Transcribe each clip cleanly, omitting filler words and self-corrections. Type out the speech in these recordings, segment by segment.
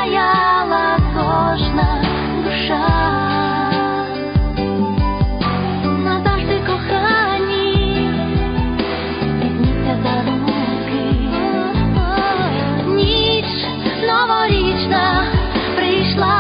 засяяла кожна душа. Назавжди кохані, візьміться за руки. Ніч новорічна прийшла.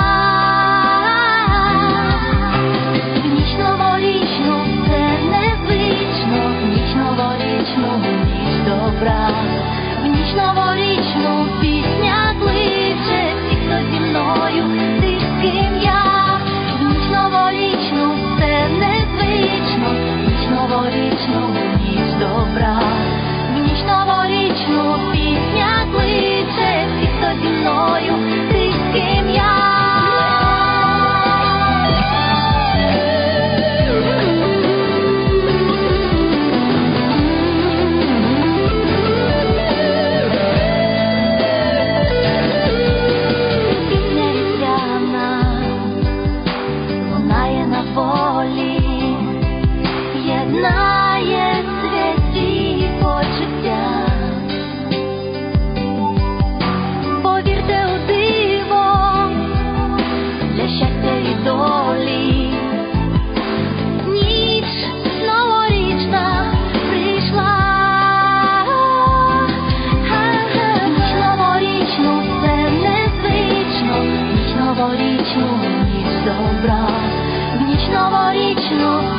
В ніч новорічну це незвично, в ніч новорічну ніч добра. В ніч новорічну пісня кличе всіх, хто зі мною, ти з ким я. В ніч новорічну це незвично, в ніч новорічну ніч добра. В ніч новорічну пісня кличе всіх, хто зі мною, ти з ким я. Єднає святі почуття. Повірте у диво для щастя і долі. Ніч новорічна прийшла. Ніч новорічну це незвично, ніч новорічну ніч добра. В ніч новорічну